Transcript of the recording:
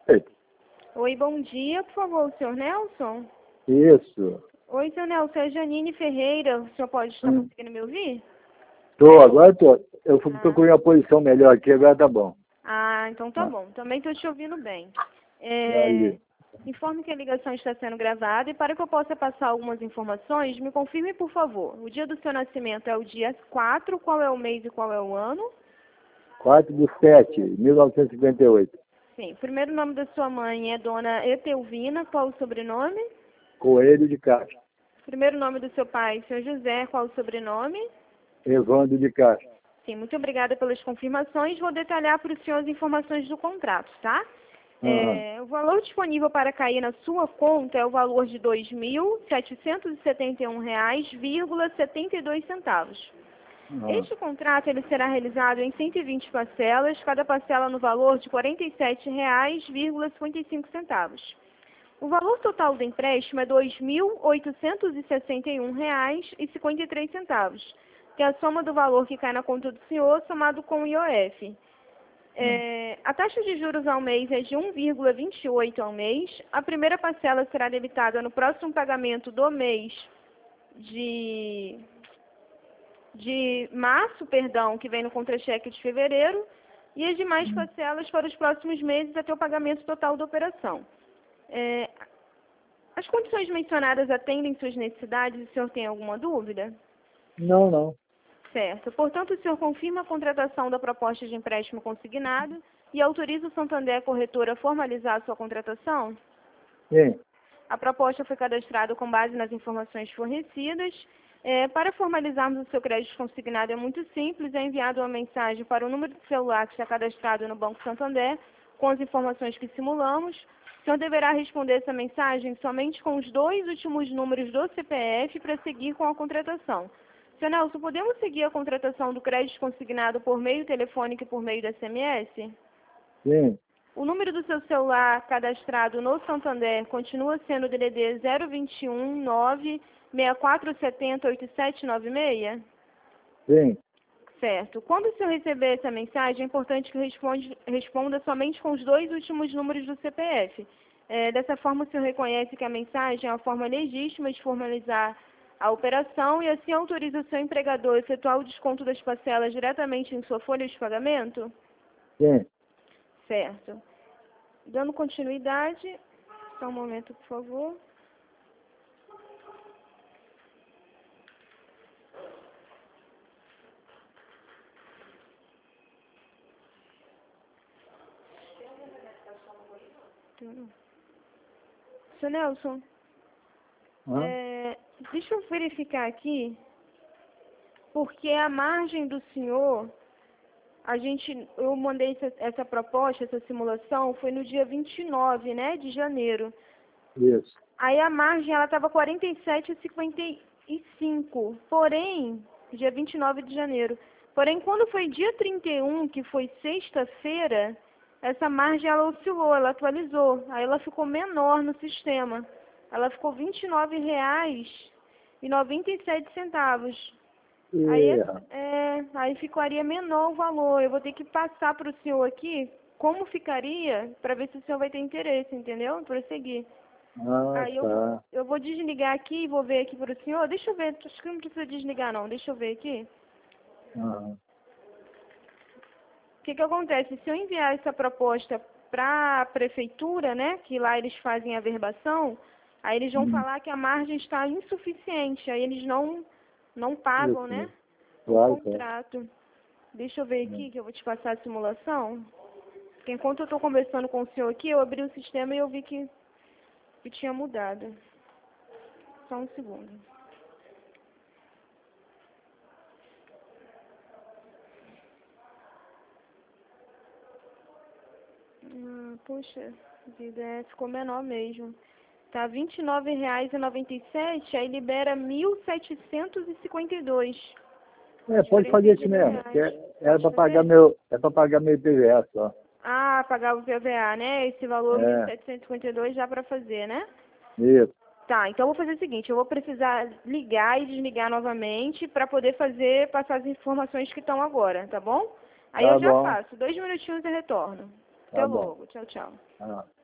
Oi. Oi, bom dia, por favor, o senhor Nelson? Isso. Oi, senhor Nelson, é Janine Ferreira, o senhor pode estar conseguindo me ouvir? Agora tô. Eu procurei uma posição melhor aqui, agora tá bom. Então tá bom, também estou te ouvindo bem. Aí. Informe que a ligação está sendo gravada e para que eu possa passar algumas informações, me confirme, por favor. O dia do seu nascimento é o dia 4, qual é o mês e qual é o ano? 4/7/1958. Sim, o primeiro nome da sua mãe é Dona Etelvina, qual o sobrenome? Coelho de Castro. Primeiro nome do seu pai, Sr. José, qual o sobrenome? Evandro de Castro. Sim, muito obrigada pelas confirmações. Vou detalhar para o senhor as informações do contrato, tá? O valor disponível para cair na sua conta é o valor de R$ 2.771,72. Este contrato ele será realizado em 120 parcelas, cada parcela no valor de R$ 47,55. O valor total do empréstimo é R$ 2.861,53, que é a soma do valor que cai na conta do senhor somado com o IOF. A taxa de juros ao mês é de 1,28 ao mês. A primeira parcela será debitada no próximo pagamento do mês de março, que vem no contra-cheque de fevereiro, e as demais parcelas para os próximos meses até o pagamento total da operação. As condições mencionadas atendem suas necessidades e o senhor tem alguma dúvida? Não. Certo. Portanto, o senhor confirma a contratação da proposta de empréstimo consignado e autoriza o Santander Corretora a formalizar a sua contratação? Sim. A proposta foi cadastrada com base nas informações fornecidas. Para formalizarmos o seu crédito consignado é muito simples, é enviado uma mensagem para o número de celular que está cadastrado no Banco Santander, com as informações que simulamos. O senhor deverá responder essa mensagem somente com os 2 últimos números do CPF para seguir com a contratação. Senhor Nelson, podemos seguir a contratação do crédito consignado por meio telefônico e por meio da SMS? Sim. O número do seu celular cadastrado no Santander continua sendo o DDD 021 96470 8796? Sim. Certo. Quando o senhor receber essa mensagem, é importante que responda somente com os 2 últimos números do CPF. Dessa forma, o senhor reconhece que a mensagem é uma forma legítima de formalizar a operação e assim autoriza o seu empregador a efetuar o desconto das parcelas diretamente em sua folha de pagamento? Sim. Certo. Dando continuidade, só um momento, por favor. Seu Nelson, deixa eu verificar aqui, porque a margem do senhor, eu mandei essa proposta, essa simulação, foi no dia 29, né, de janeiro. Isso. Aí a margem, ela estava 47,55, porém, dia 29 de janeiro. Porém, quando foi dia 31, que foi sexta-feira, essa margem, ela oscilou, ela atualizou. Aí ela ficou menor no sistema. Ela ficou R$ 29,97. Aí ficaria menor o valor. Eu vou ter que passar para o senhor aqui como ficaria, para ver se o senhor vai ter interesse, entendeu? Prosseguir. Aí eu vou desligar aqui e vou ver aqui para o senhor. Deixa eu ver, acho que não precisa desligar não, deixa eu ver aqui. O que acontece? Se eu enviar essa proposta para a prefeitura, né, que lá eles fazem a verbação, aí eles vão falar que a margem está insuficiente, aí eles não pagam, né, o contrato. Deixa eu ver aqui, que eu vou te passar a simulação. Porque enquanto eu estou conversando com o senhor aqui, eu abri o sistema e eu vi que tinha mudado. Só um segundo. Poxa vida, ficou menor mesmo. Tá R$ 29,97, aí libera 1.752. Pode fazer isso mesmo. É para pagar meu IPVA só. Pagar o IPVA, né? Esse valor 1.752 dá para fazer, né? Isso. Tá, então eu vou fazer o seguinte, eu vou precisar ligar e desligar novamente para poder passar as informações que estão agora, tá bom? Aí eu já faço, 2 minutinhos e retorno. Até bom. logo. Tchau, tchau. Ah.